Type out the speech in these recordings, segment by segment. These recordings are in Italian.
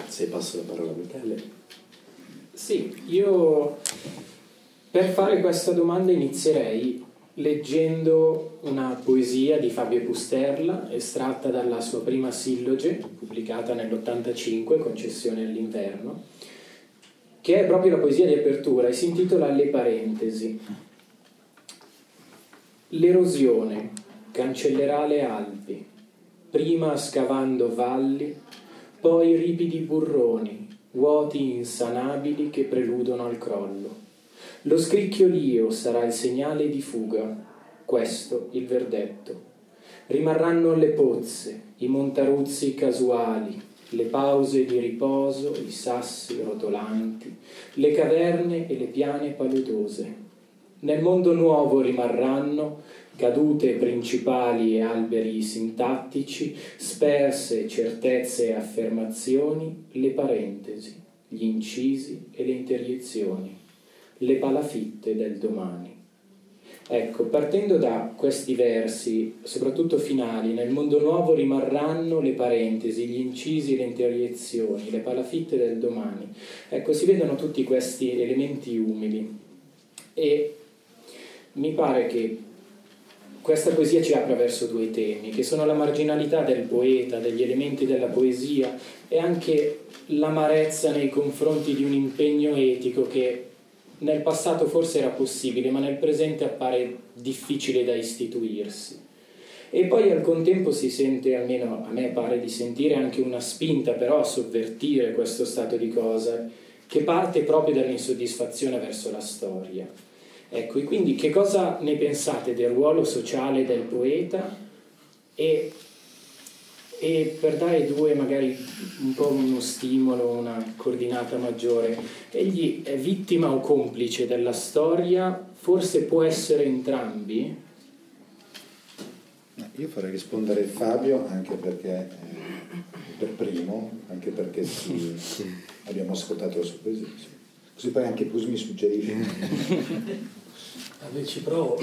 Grazie, passo la parola a Michele. Sì, io per fare questa domanda inizierei leggendo una poesia di Fabio Pusterla, estratta dalla sua prima silloge, pubblicata nell'85, Concessione all'inverno, che è proprio la poesia di apertura e si intitola Le parentesi. L'erosione cancellerà le Alpi, prima scavando valli, poi ripidi burroni, vuoti insanabili che preludono al crollo. Lo scricchiolio sarà il segnale di fuga, questo il verdetto. Rimarranno le pozze, i montaruzzi casuali, le pause di riposo, i sassi rotolanti, le caverne e le piane paludose. Nel mondo nuovo rimarranno cadute principali e alberi sintattici, sperse certezze e affermazioni, le parentesi, gli incisi e le interiezioni, le palafitte del domani. Ecco, partendo da questi versi, soprattutto finali, nel mondo nuovo rimarranno le parentesi, gli incisi e le interiezioni, le palafitte del domani. Ecco, si vedono tutti questi elementi umili e mi pare che questa poesia ci apra verso due temi, che sono la marginalità del poeta, degli elementi della poesia e anche l'amarezza nei confronti di un impegno etico che nel passato forse era possibile, ma nel presente appare difficile da istituirsi. E poi al contempo si sente, almeno a me pare di sentire, anche una spinta però a sovvertire questo stato di cose, che parte proprio dall'insoddisfazione verso la storia. Ecco, e quindi che cosa ne pensate del ruolo sociale del poeta e per dare due magari un po' uno stimolo, una coordinata maggiore, egli è vittima o complice della storia? Forse può essere entrambi? Io farei rispondere Fabio anche perché per primo, anche perché abbiamo ascoltato la sua poesia, così poi anche Pusi mi suggerisce. Vabbè, ci provo.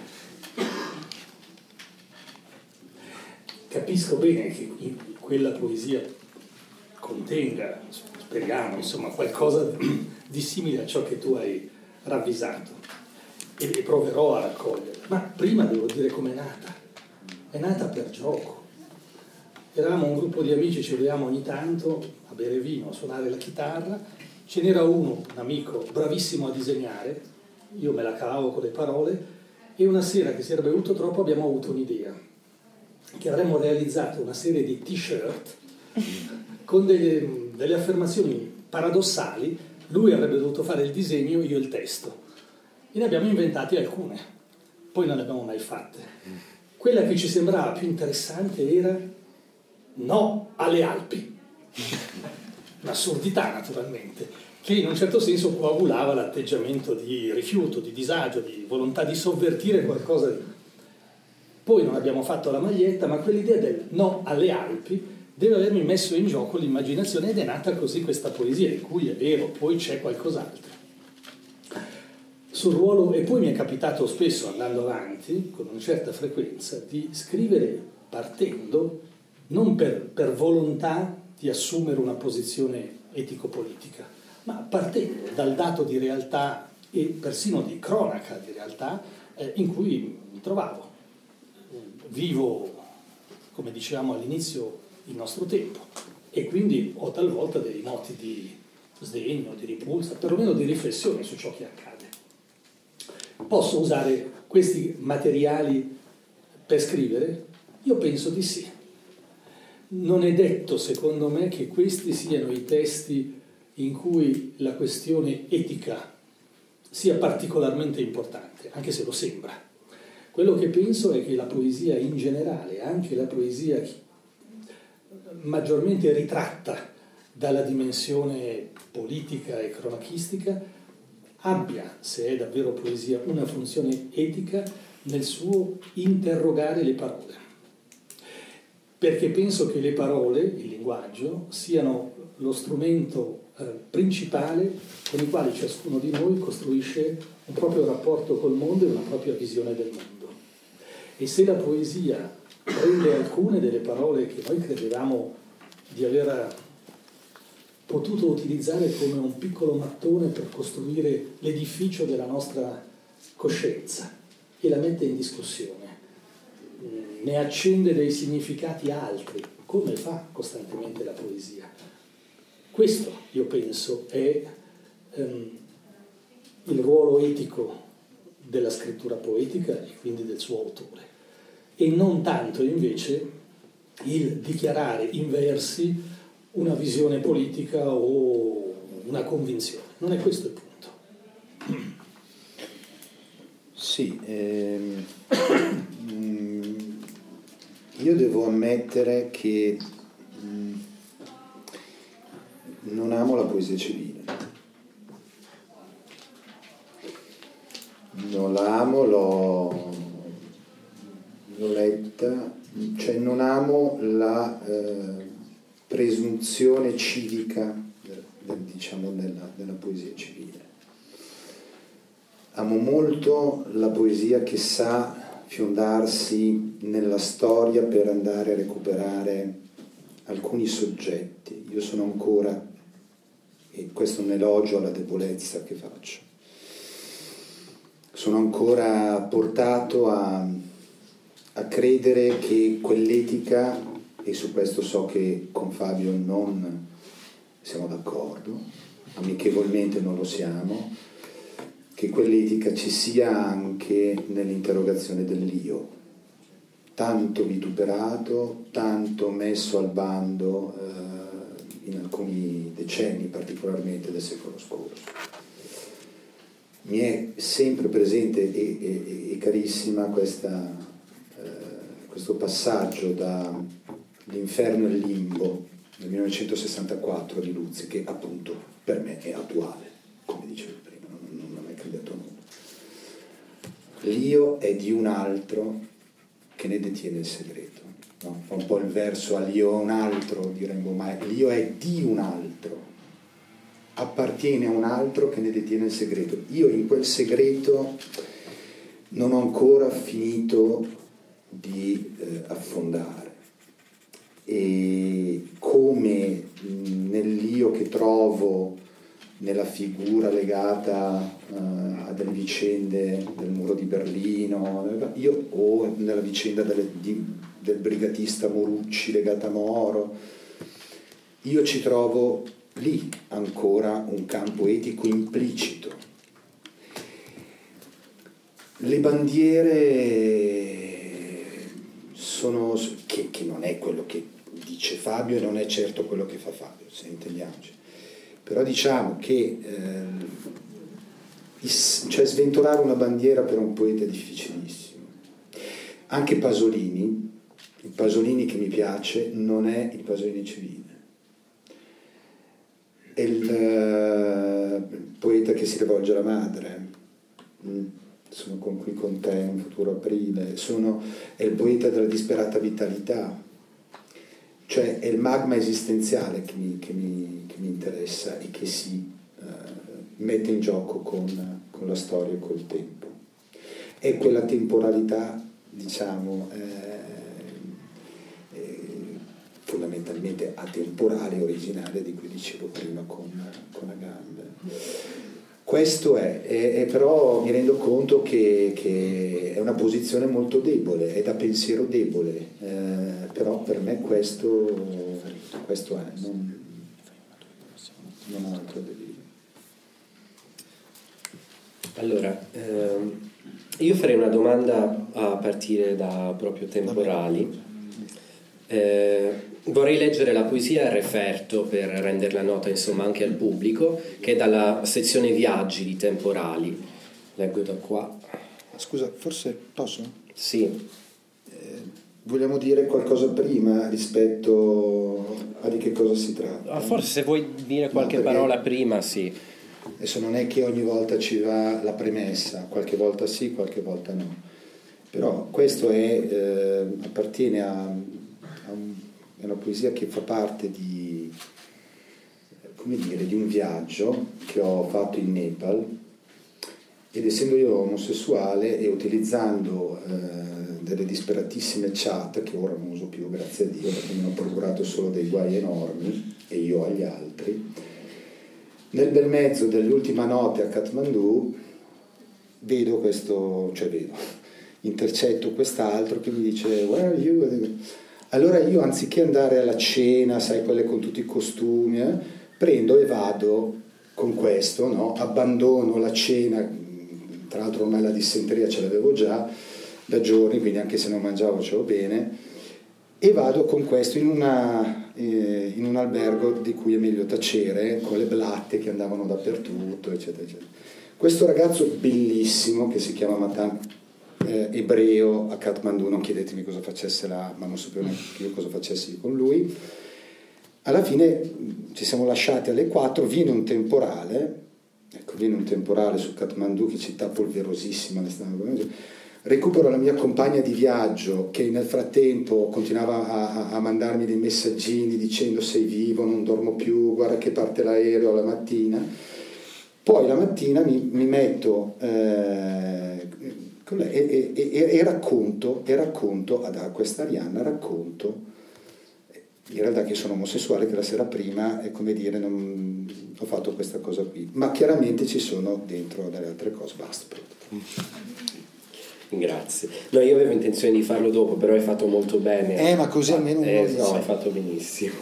Capisco bene che quella poesia contenga, speriamo, insomma, qualcosa di simile a ciò che tu hai ravvisato e proverò a raccoglierla. Ma prima devo dire com'è nata. È nata per gioco. Eravamo un gruppo di amici, ci vedevamo ogni tanto a bere vino, a suonare la chitarra. Ce n'era uno, un amico, bravissimo a disegnare, io me la cavavo con le parole, e una sera che si era bevuto troppo abbiamo avuto un'idea, che avremmo realizzato una serie di t-shirt con delle affermazioni paradossali. Lui avrebbe dovuto fare il disegno, io il testo, e ne abbiamo inventati alcune, poi non le abbiamo mai fatte. Quella che ci sembrava più interessante era no alle Alpi, un'assurdità naturalmente, che in un certo senso coagulava l'atteggiamento di rifiuto, di disagio, di volontà di sovvertire qualcosa di... Poi non abbiamo fatto la maglietta, ma quell'idea del no alle Alpi deve avermi messo in gioco l'immaginazione, ed è nata così questa poesia, in cui è vero, poi c'è qualcos'altro. Sul ruolo, e poi mi è capitato spesso, andando avanti, con una certa frequenza, di scrivere partendo, non per volontà di assumere una posizione etico-politica, ma partendo dal dato di realtà e persino di cronaca di realtà in cui mi trovavo. Vivo, come dicevamo all'inizio, il nostro tempo, e quindi ho talvolta dei moti di sdegno, di ripulsa, perlomeno di riflessione su ciò che accade. Posso usare questi materiali per scrivere? Io penso di sì. Non è detto, secondo me, che questi siano i testi in cui la questione etica sia particolarmente importante, anche se lo sembra. Quello che penso è che la poesia in generale, anche la poesia maggiormente ritratta dalla dimensione politica e cronachistica, abbia, se è davvero poesia, una funzione etica nel suo interrogare le parole. Perché penso che le parole, il linguaggio, siano lo strumento principale con il quale ciascuno di noi costruisce un proprio rapporto col mondo e una propria visione del mondo. E se la poesia prende alcune delle parole che noi credevamo di aver potuto utilizzare come un piccolo mattone per costruire l'edificio della nostra coscienza e la mette in discussione, ne accende dei significati altri, come fa costantemente la poesia. Questo, io penso, è il ruolo etico della scrittura poetica e quindi del suo autore, e non tanto invece il dichiarare in versi una visione politica o una convinzione. Non è questo il punto. Sì, io devo ammettere che non amo la poesia civile. Non la amo, l'ho letta, cioè non amo la presunzione civica della poesia civile. Amo molto la poesia che sa fiondarsi nella storia per andare a recuperare alcuni soggetti. Io sono ancora, e questo è un elogio alla debolezza che faccio, sono ancora portato a credere che quell'etica, e su questo so che con Fabio non siamo d'accordo, amichevolmente non lo siamo, che quell'etica ci sia anche nell'interrogazione dell'io, tanto vituperato, tanto messo al bando in alcuni decenni, particolarmente del secolo scorso. Mi è sempre presente e carissima questo passaggio da L'inferno e il limbo del 1964 di Luzzi, che appunto per me è attuale, come dicevo prima, non è cambiato nulla. L'io è di un altro che ne detiene il segreto, no? Fa un po' il verso all'io è un altro di Rimbaud, ma l'io è di un altro, appartiene a un altro che ne detiene il segreto. Io in quel segreto non ho ancora finito di affondare, e come nell'io che trovo nella figura legata a delle vicende del muro di Berlino, o nella vicenda del brigatista Morucci legata a Moro, io ci trovo lì ancora un campo etico implicito. Le bandiere sono, che non è quello che dice Fabio e non è certo quello che fa Fabio, se intendiamoci, però diciamo che cioè sventolare una bandiera per un poeta è difficilissimo. Anche Pasolini, il Pasolini che mi piace non è il Pasolini civile, è il poeta che si rivolge alla madre, sono qui con te in un futuro aprile, è il poeta della disperata vitalità, cioè è il magma esistenziale che mi interessa e che si mette in gioco con la storia e col tempo. È quella temporalità, diciamo, fondamentalmente atemporale, originaria, di cui dicevo prima con Agamben. Questo è però mi rendo conto che è una posizione molto debole, è da pensiero debole, però per me questo è, non ho altro da dire. Allora, io farei una domanda a partire da proprio temporali. Vorrei leggere la poesia a referto per renderla nota, insomma, anche al pubblico, che è dalla sezione viaggi di Temporali. Leggo da qua. Scusa, forse posso? Sì. Vogliamo dire qualcosa prima rispetto a di che cosa si tratta? Forse se vuoi dire qualche parola prima, sì. Adesso non è che ogni volta ci va la premessa, qualche volta sì, qualche volta no. Però questo appartiene è una poesia che fa parte di un viaggio che ho fatto in Nepal, ed essendo io omosessuale e utilizzando delle disperatissime chat, che ora non uso più, grazie a Dio, perché mi hanno procurato solo dei guai enormi, e io agli altri. Nel bel mezzo dell'ultima notte a Kathmandu intercetto quest'altro che mi dice "Where are you?" Allora io, anziché andare alla cena, sai, quelle con tutti i costumi, prendo e vado con questo, no? Abbandono la cena, tra l'altro ormai la dissenteria ce l'avevo già da giorni, quindi anche se non mangiavo facevo bene, e vado con questo in un albergo di cui è meglio tacere, con le blatte che andavano dappertutto, eccetera, eccetera. Questo ragazzo bellissimo che si chiama Matan, ebreo, a Kathmandu, non chiedetemi cosa facesse là, ma non sapevo neanche io cosa facessi con lui. Alla fine ci siamo lasciati alle 4, viene un temporale su Kathmandu, che città polverosissima, recupero la mia compagna di viaggio che nel frattempo continuava a mandarmi dei messaggini dicendo sei vivo, non dormo più, guarda che parte l'aereo la mattina. Poi la mattina mi metto con lei e racconto a questa Arianna, racconto in realtà che sono omosessuale, che la sera prima è come dire ho fatto questa cosa qui, ma chiaramente ci sono dentro delle altre cose. Basta. Grazie. No, io avevo intenzione di farlo dopo, però hai fatto molto bene. Ma così almeno no, hai fatto benissimo.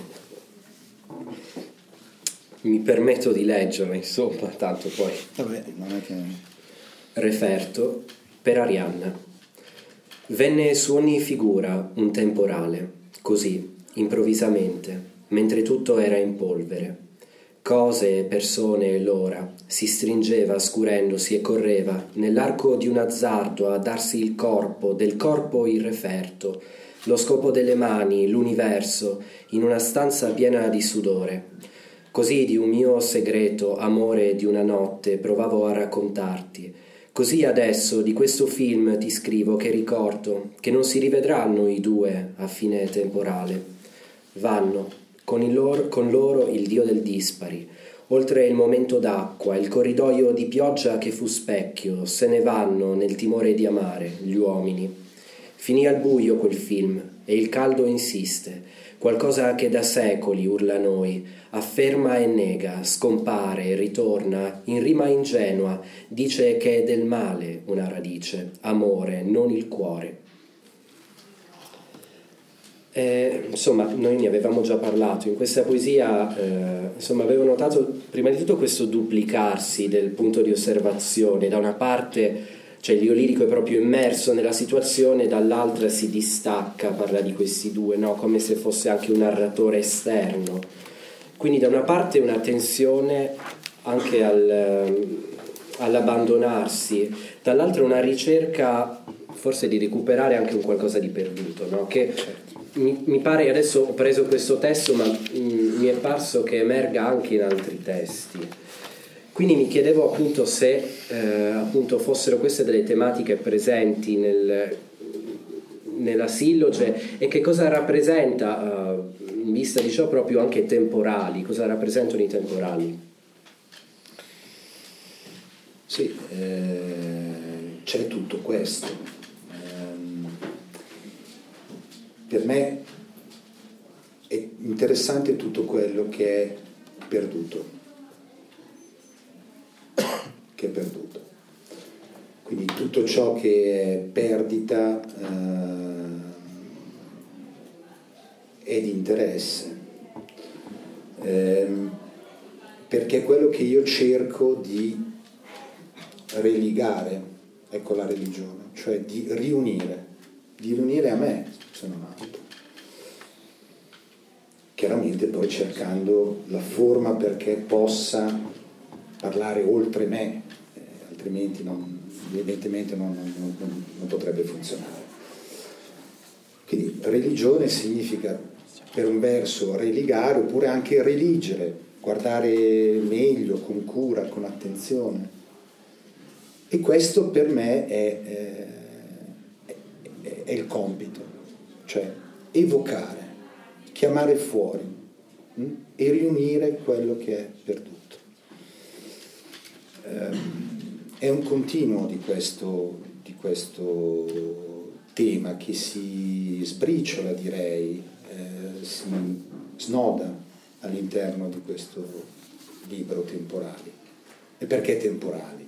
Mi permetto di leggere, insomma, tanto poi. Vabbè, non è che... Referto per Arianna. Venne su ogni figura un temporale, così, improvvisamente, mentre tutto era in polvere. Cose, persone e l'ora si stringeva scurendosi e correva nell'arco di un azzardo a darsi il corpo, del corpo il referto, lo scopo delle mani, l'universo, in una stanza piena di sudore. Così di un mio segreto amore di una notte provavo a raccontarti. Così adesso di questo film ti scrivo che ricordo che non si rivedranno i due a fine temporale. Vanno con loro il dio del dispari, oltre il momento d'acqua, il corridoio di pioggia che fu specchio, se ne vanno nel timore di amare gli uomini. Finì al buio quel film e il caldo insiste, qualcosa che da secoli urla noi, afferma e nega, scompare, ritorna, in rima ingenua, dice che è del male una radice, amore, non il cuore. Insomma, noi ne avevamo già parlato in questa poesia, avevo notato prima di tutto questo duplicarsi del punto di osservazione. Da una parte, cioè l'io lirico è proprio immerso nella situazione, dall'altra si distacca, parla di questi due, no? Come se fosse anche un narratore esterno. Quindi da una parte una tensione anche all'abbandonarsi, dall'altra una ricerca forse di recuperare anche un qualcosa di perduto, no? Che mi pare, adesso ho preso questo testo, ma mi è parso che emerga anche in altri testi. Quindi mi chiedevo appunto se appunto fossero queste delle tematiche presenti nella silloge, e che cosa rappresenta, in vista di ciò, proprio anche temporali, cosa rappresentano i temporali? Sì, c'è tutto questo. Per me è interessante tutto quello che è perduto. Quindi tutto ciò che è perdita è di interesse, perché è quello che io cerco di religare, ecco la religione, cioè di riunire a me, se non altro. Chiaramente poi cercando la forma perché possa parlare oltre me, altrimenti evidentemente non potrebbe funzionare. Quindi religione significa per un verso religare, oppure anche religere, guardare meglio, con cura, con attenzione. E questo per me è il compito, cioè evocare, chiamare fuori e riunire quello che è perduto. È un continuo di questo tema che si sbriciola, direi, si snoda all'interno di questo libro Temporali. E perché temporali?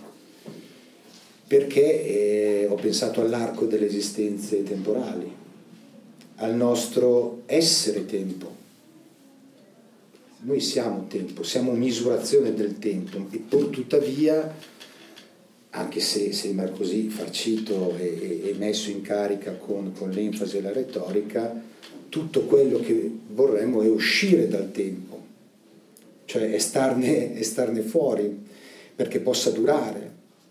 Perché ho pensato all'arco delle esistenze temporali, al nostro essere tempo. Noi siamo tempo, siamo misurazione del tempo, e poi tuttavia, anche se sembra così farcito e messo in carica con l'enfasi e la retorica, tutto quello che vorremmo è uscire dal tempo, cioè è starne fuori, perché possa durare.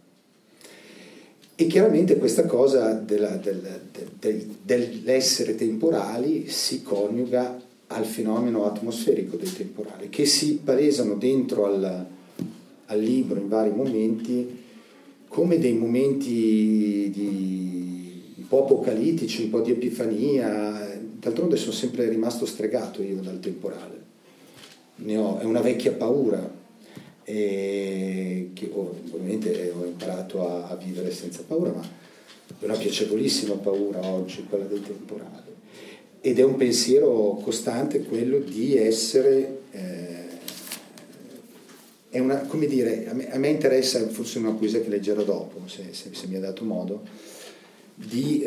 E chiaramente questa cosa dell'essere temporali si coniuga al fenomeno atmosferico dei temporali, che si palesano dentro al libro in vari momenti come dei momenti un po' apocalittici, un po' di epifania. D'altronde sono sempre rimasto stregato io dal temporale. È una vecchia paura, che ovviamente ho imparato a vivere senza paura, ma è una piacevolissima paura oggi, quella del temporale. Ed è un pensiero costante quello di essere, è una, come dire, a me interessa, forse una poesia che leggerò dopo, se mi ha dato modo, di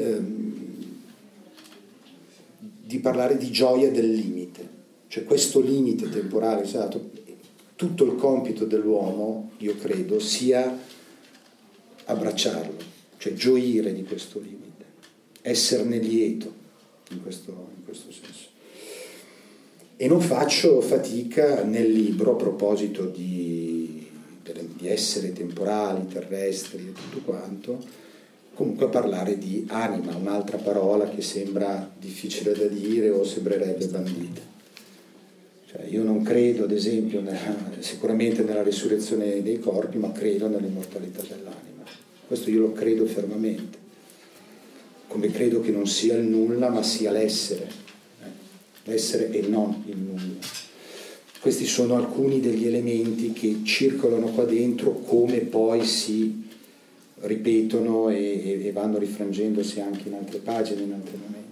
parlare di gioia del limite, cioè questo limite temporale, esatto, tutto il compito dell'uomo, io credo, sia abbracciarlo, cioè gioire di questo limite, esserne lieto. In questo senso. E non faccio fatica nel libro, a proposito di essere temporali, terrestri e tutto quanto, comunque a parlare di anima, un'altra parola che sembra difficile da dire o sembrerebbe bandita. Cioè, io non credo, ad esempio, sicuramente nella risurrezione dei corpi, ma credo nell'immortalità dell'anima. Questo io lo credo fermamente. Come credo che non sia il nulla, ma sia l'essere. L'essere e non il nulla. Questi sono alcuni degli elementi che circolano qua dentro, come poi si ripetono e vanno rifrangendosi anche in altre pagine, in altri momenti.